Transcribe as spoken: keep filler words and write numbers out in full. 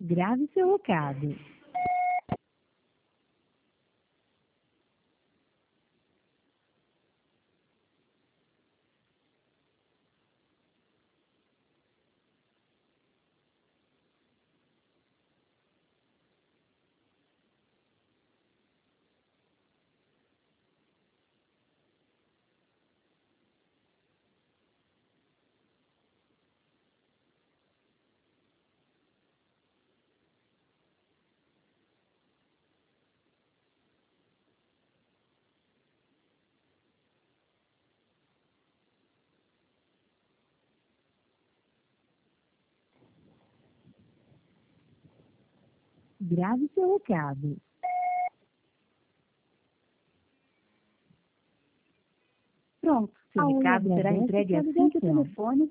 Grave seu recado. Grave seu recado. Pronto, Seu a Oi recado será agradece entregue sua assim que o ligação. telefone